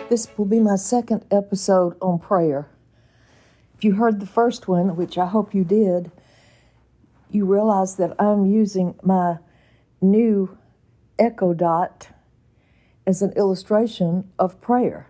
This will be my second episode on prayer. If you heard the first one, which I hope you did, you realize that I'm using my new Echo Dot as an illustration of prayer.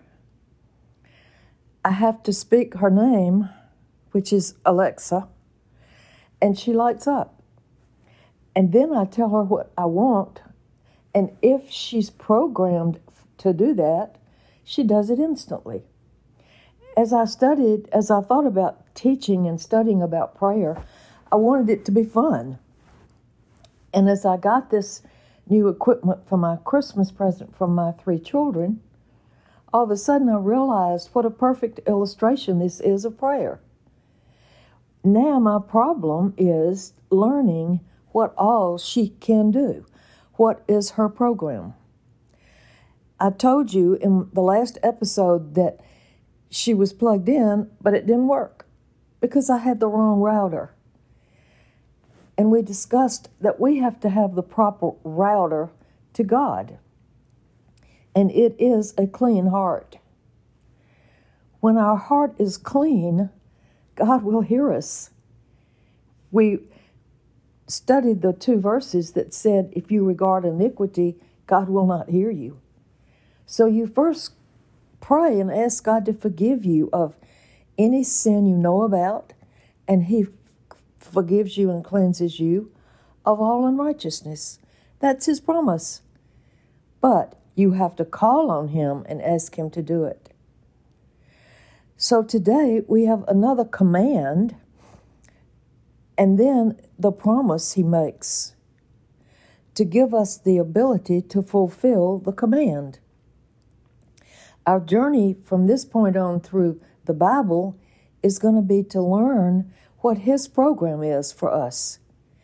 I have to speak her name, which is Alexa, and she lights up. And then I tell her what I want, and if she's programmed to do that, she does it instantly. As I thought about teaching and studying about prayer, I wanted it to be fun. And as I got this new equipment for my Christmas present from my 3 children, all of a sudden I realized what a perfect illustration this is of prayer. Now my problem is learning what all she can do. What is her program? I told you in the last episode that she was plugged in, but it didn't work because I had the wrong router. And we discussed that we have to have the proper router to God. And it is a clean heart. When our heart is clean, God will hear us. We studied the 2 verses that said, if you regard iniquity, God will not hear you. So you first pray and ask God to forgive you of any sin you know about, and He forgives you and cleanses you of all unrighteousness. That's His promise. But you have to call on Him and ask Him to do it. So today we have another command, and then the promise He makes to give us the ability to fulfill the command. Our journey from this point on through the Bible is going to be to learn what His program is for us.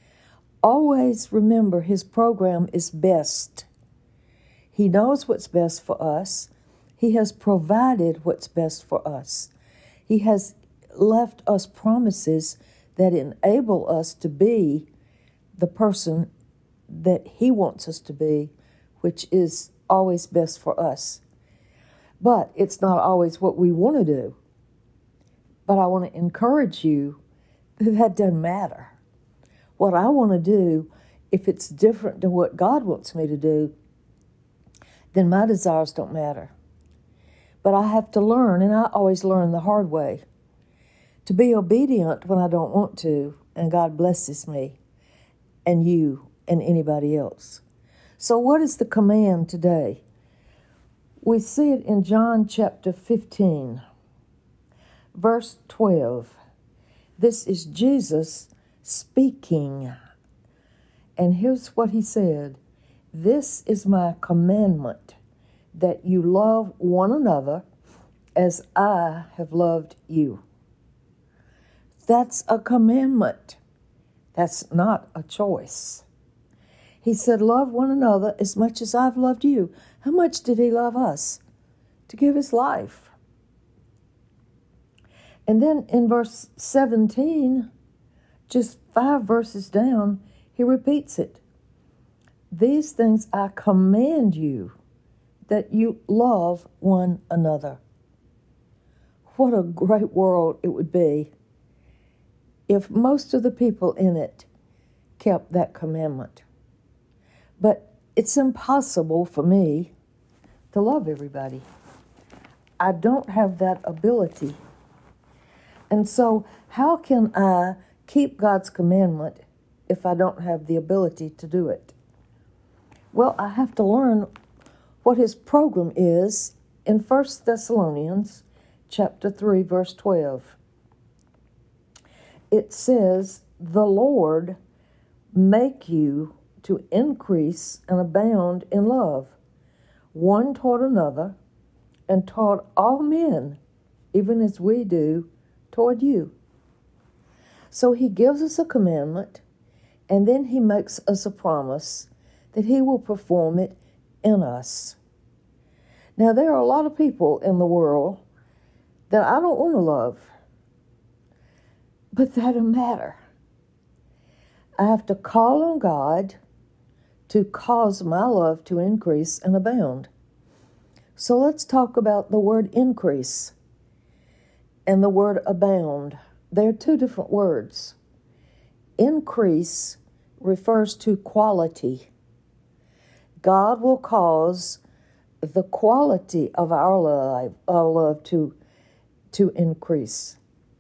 Always remember His program is best. He knows what's best for us. He has provided what's best for us. He has left us promises that enable us to be the person that He wants us to be, which is always best for us. But it's not always what we want to do. But I want to encourage you that doesn't matter. What I want to do, if it's different than what God wants me to do, then my desires don't matter. But I have to learn, and I always learn the hard way, to be obedient when I don't want to, and God blesses me, and you, and anybody else. So what is the command today? We see it in John chapter 15, verse 12. This is Jesus speaking. And here's what He said. This is my commandment, that you love one another as I have loved you. That's a commandment. That's not a choice. He said, love one another as much as I've loved you. How much did He love us? To give His life. And then in verse 17, just 5 verses down, He repeats it. These things I command you, that you love one another. What a great world it would be if most of the people in it kept that commandment. But it's impossible for me to love everybody. I don't have that ability. And so how can I keep God's commandment if I don't have the ability to do it? Well, I have to learn what His program is in 1 Thessalonians chapter 3, verse 12. It says, the Lord make you to increase and abound in love, one toward another, and toward all men, even as we do toward you. So He gives us a commandment, and then He makes us a promise that He will perform it in us. Now, there are a lot of people in the world that I don't want to love, but that don't matter. I have to call on God to cause my love to increase and abound. So let's talk about the word increase and the word abound. They're two different words. Increase refers to quality. God will cause the quality of our love to increase.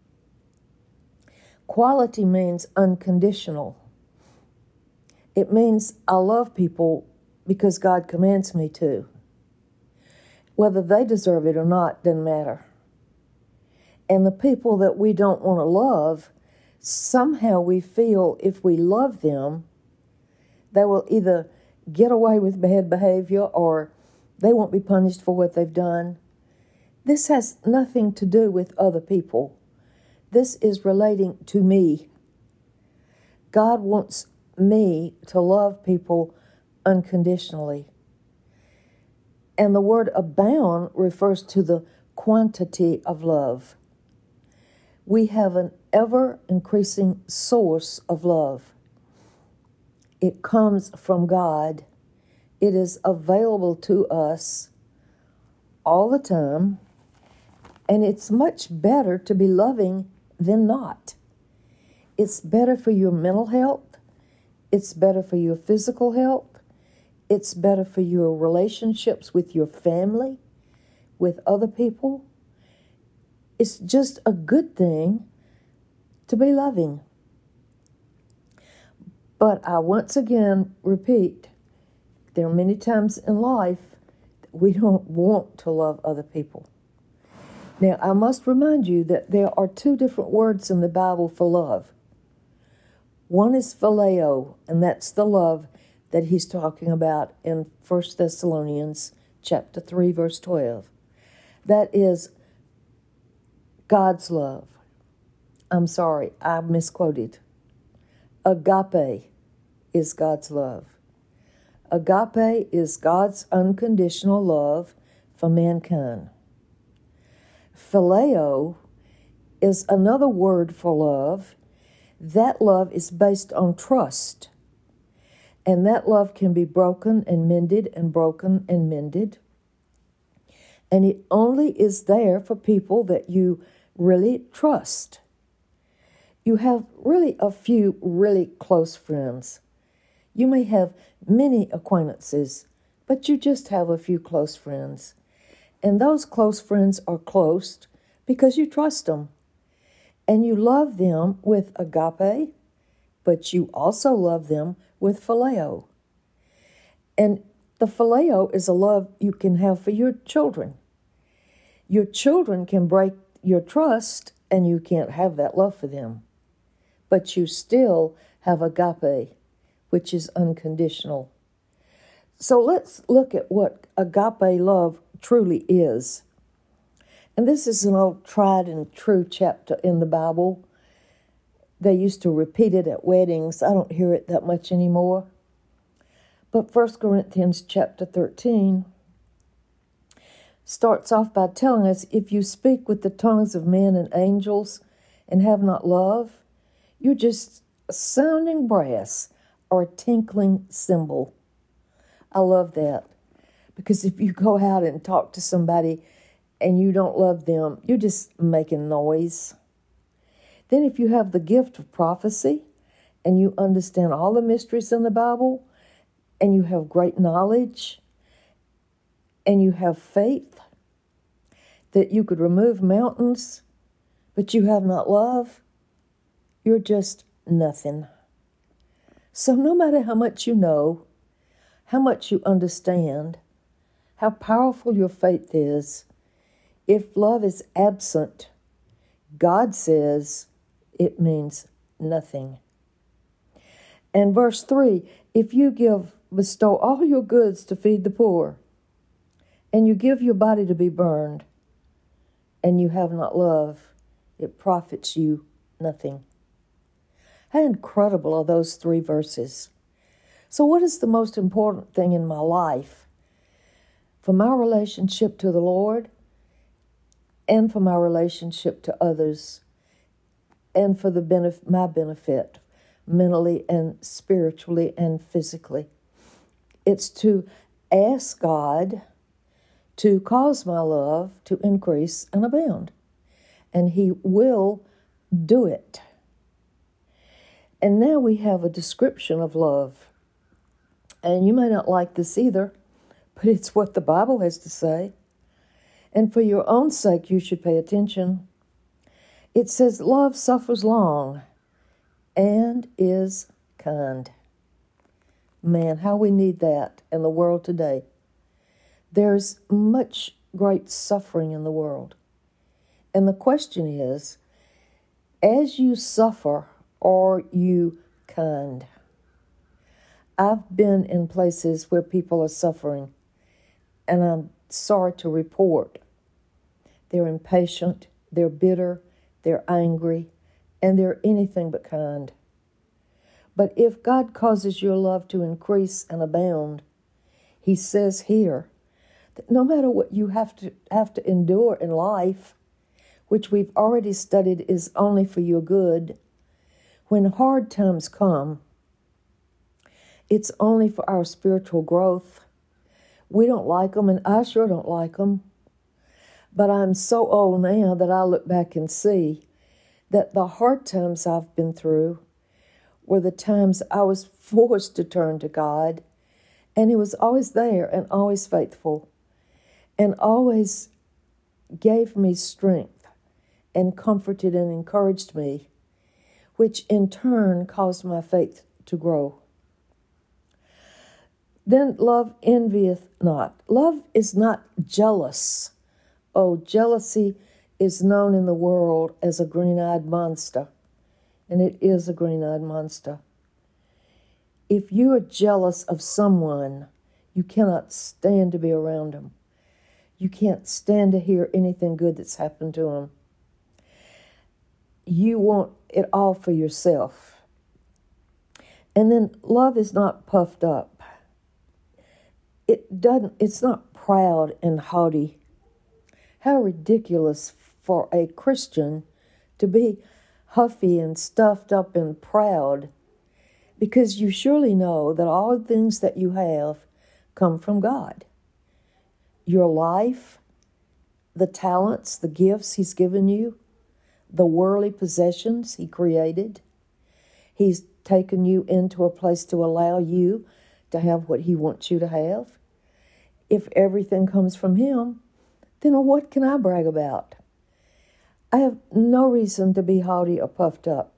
Quality means unconditional. It means I love people because God commands me to. Whether they deserve it or not doesn't matter. And the people that we don't want to love, somehow we feel if we love them, they will either get away with bad behavior or they won't be punished for what they've done. This has nothing to do with other people. This is relating to me. God wants me to love people unconditionally. And the word abound refers to the quantity of love. We have an ever-increasing source of love. It comes from God. It is available to us all the time. And it's much better to be loving than not. It's better for your mental health. It's better for your physical health. It's better for your relationships with your family, with other people. It's just a good thing to be loving. But I once again repeat, there are many times in life that we don't want to love other people. Now, I must remind you that there are two different words in the Bible for love. One is phileo, and that's the love that he's talking about in 1 Thessalonians chapter 3, verse 12. That is God's love. I'm sorry, I misquoted. Agape is God's love. Agape is God's unconditional love for mankind. Phileo is another word for love. That love is based on trust. And that love can be broken and mended and broken and mended. And it only is there for people that you really trust. You have really a few really close friends. You may have many acquaintances, but you just have a few close friends. And those close friends are close because you trust them. And you love them with agape, but you also love them with phileo. And the phileo is a love you can have for your children. Your children can break your trust and you can't have that love for them. But you still have agape, which is unconditional. So let's look at what agape love truly is. And this is an old tried and true chapter in the Bible. They used to repeat it at weddings. I don't hear it that much anymore. But 1 Corinthians chapter 13 starts off by telling us, if you speak with the tongues of men and angels and have not love, you're just a sounding brass or a tinkling cymbal. I love that. Because if you go out and talk to somebody and you don't love them, you're just making noise. Then if you have the gift of prophecy and you understand all the mysteries in the Bible and you have great knowledge and you have faith that you could remove mountains, but you have not love, you're just nothing. So no matter how much you know, how much you understand, how powerful your faith is, if love is absent, God says it means nothing. And verse 3, if you bestow all your goods to feed the poor, and you give your body to be burned, and you have not love, it profits you nothing. How incredible are those three verses. So what is the most important thing in my life? For my relationship to the Lord, and for my relationship to others, and for my benefit, mentally and spiritually and physically. It's to ask God to cause my love to increase and abound. And He will do it. And now we have a description of love. And you may not like this either, but it's what the Bible has to say. And for your own sake, you should pay attention. It says, love suffers long and is kind. Man, how we need that in the world today. There's much great suffering in the world. And the question is, as you suffer, are you kind? I've been in places where people are suffering, and I'm sorry to report they're impatient, they're bitter, they're angry, and they're anything but kind. But if God causes your love to increase and abound, He says here that no matter what you have to endure in life, which we've already studied is only for your good, when hard times come, it's only for our spiritual growth. We don't like them, and I sure don't like them. But I'm so old now that I look back and see that the hard times I've been through were the times I was forced to turn to God, and He was always there and always faithful and always gave me strength and comforted and encouraged me, which in turn caused my faith to grow. Then love envieth not. Love is not jealous. Oh, jealousy is known in the world as a green-eyed monster, and it is a green-eyed monster. If you are jealous of someone, you cannot stand to be around them. You can't stand to hear anything good that's happened to them. You want it all for yourself. And then love is not puffed up. It's not proud and haughty. How ridiculous for a Christian to be huffy and stuffed up and proud, because you surely know that all the things that you have come from God. Your life, the talents, the gifts He's given you, the worldly possessions He created. He's taken you into a place to allow you to have what He wants you to have. If everything comes from Him, then what can I brag about? I have no reason to be haughty or puffed up.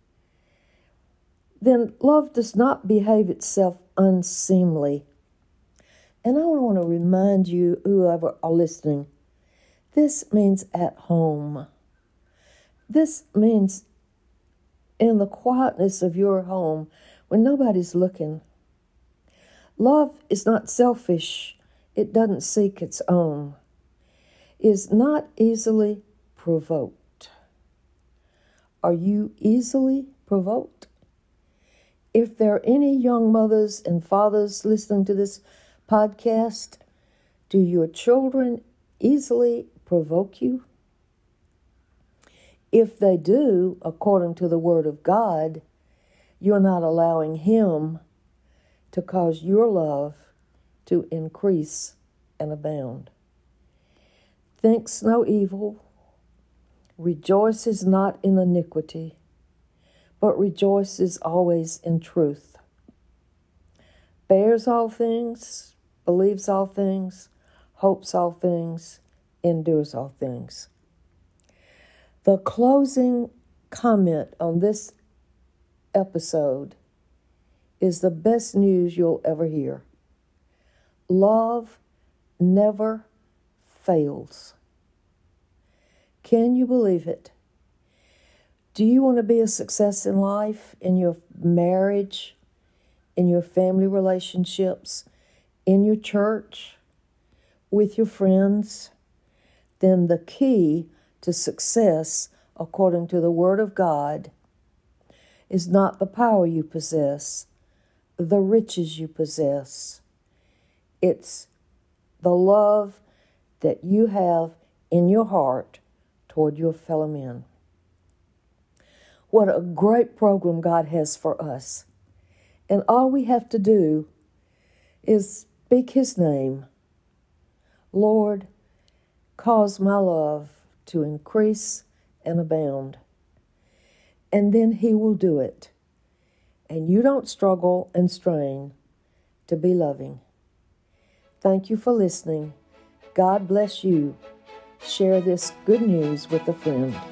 Then love does not behave itself unseemly. And I want to remind you, whoever are listening, this means at home. This means in the quietness of your home when nobody's looking. Love is not selfish. It doesn't seek its own. Is not easily provoked. Are you easily provoked? If there are any young mothers and fathers listening to this podcast, do your children easily provoke you? If they do, according to the Word of God, you're not allowing Him to cause your love to increase and abound. Thinks no evil, rejoices not in iniquity, but rejoices always in truth. Bears all things, believes all things, hopes all things, endures all things. The closing comment on this episode is the best news you'll ever hear. Love never fails. Can you believe it? Do you want to be a success in life, in your marriage, in your family relationships, in your church, with your friends? Then the key to success, according to the Word of God, is not the power you possess, the riches you possess. It's the love that you have in your heart toward your fellow men. What a great program God has for us. And all we have to do is speak His name Lord, cause my love to increase and abound. And then He will do it. And you don't struggle and strain to be loving. Thank you for listening. God bless you. Share this good news with a friend.